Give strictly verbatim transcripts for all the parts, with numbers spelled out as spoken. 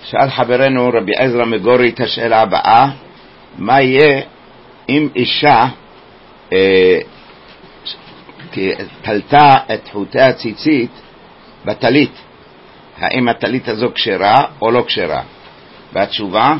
שאל חברנו רבי עזרא מגורי את השאלה הבאה, מה יהיה אם אישה אה, תלתה את חוטי הציצית בטלית? האם הטלית הזו כשרה או לא כשרה? והתשובה,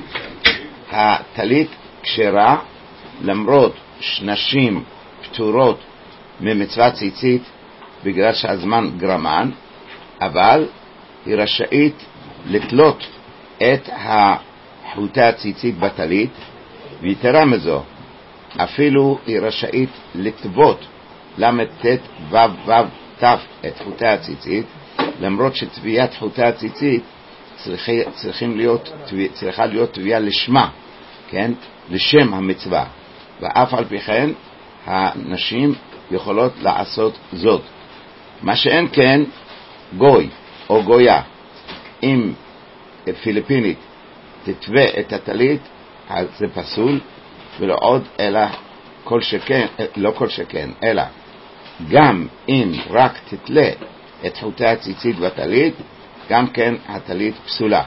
הטלית כשרה, למרות שנשים פטורות ממצוות ציצית בגלל שהזמן גרמן, אבל היא רשאית לתלות את חוטי הציצית בטלית, ויתרה מזו, אפילו היא רשאית לטוות למ"ט וו וו תף את חוטי הציצית, למרות שטביעת חוטי הציצית צריכים, צריכים להיות, צריכה להיות טביעה לשמה, כן? לשם המצווה, ואף על פי כן הנשים יכולות לעשות זאת. מה שאין כן גוי או גויה, אם פיליפינית תטווה את הטלית, אז זה פסול, ולא עוד אלא כל שכן, לא כל שכן, אלא גם אם רק תתלה את חוטי הציצית בטלית, גם כן הטלית פסולה.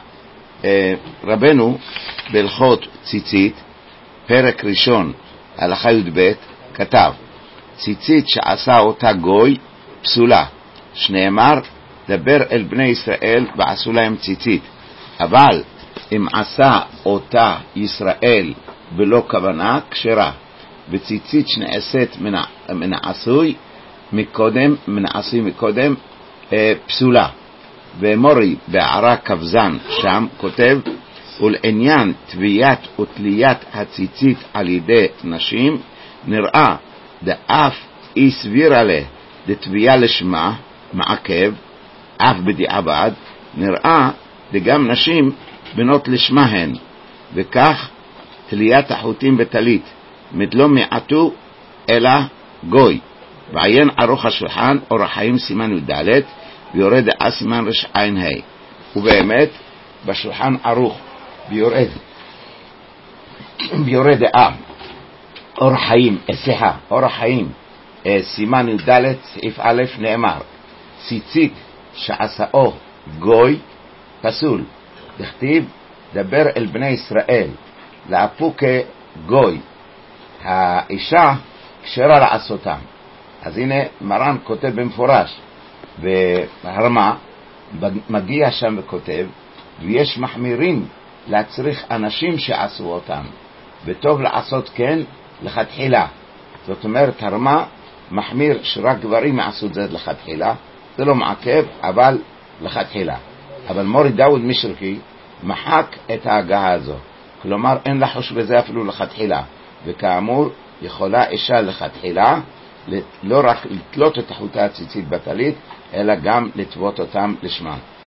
רבנו בהלכות ציצית, פרק ראשון, הלכה י"ב, כתב, ציצית שעשה אותה גוי פסולה, שנאמר, דבר אל בני ישראל ועשו להם ציצית. אבל אם עשה אותה ישראל בלא כוונה, כשרה. וציצית שנעשית מן, מן עשוי מקודם, מן עשוי מקודם, אה, פסולה. ומורי בערה כבזן שם כותב, ולעניין תביעת ותליית הציצית על ידי נשים, נראה דאף אי סבירה לה דתביעה לשמה מעכב, אף בדיעבד, נראה דגם נשים בנות לשמה הן, וכך תליית החוטים בטלית, מדלא מעטו אלא גוי. ועיין ערוך השולחן אור החיים סימן י"ד, ויורד דעה סימן רש עין ה'. ובאמת בשולחן ערוך ביורד ביורד דעה אור החיים, סליחה, אור החיים סימן י"ד סעיף א', נאמר, ציצית שעשאו גוי פסול. דכתיב, דבר אל בני ישראל לאפוקה גוי, האישה כשרה לעשותם. אז הנה מרן כותב במפורש, והרמה מגיע שם וכותב, ויש מחמירים להצריך אנשים שעשו אותם, וטוב לעשות כן לכתחילה. זאת אומרת, הרמה מחמיר שרק גברים יעשו את זה לכתחילה, זה לא מעכב, אבל לכתחילה. אבל מורי דאוד משרקי מחק את ההגעה הזו, כלומר אין לחוש בזה אפילו לכתחילה, וכאמור יכולה אישה לכתחילה לא רק לתלות את חוטי הציצית בטלית, אלא גם לטוות אותם לשמה.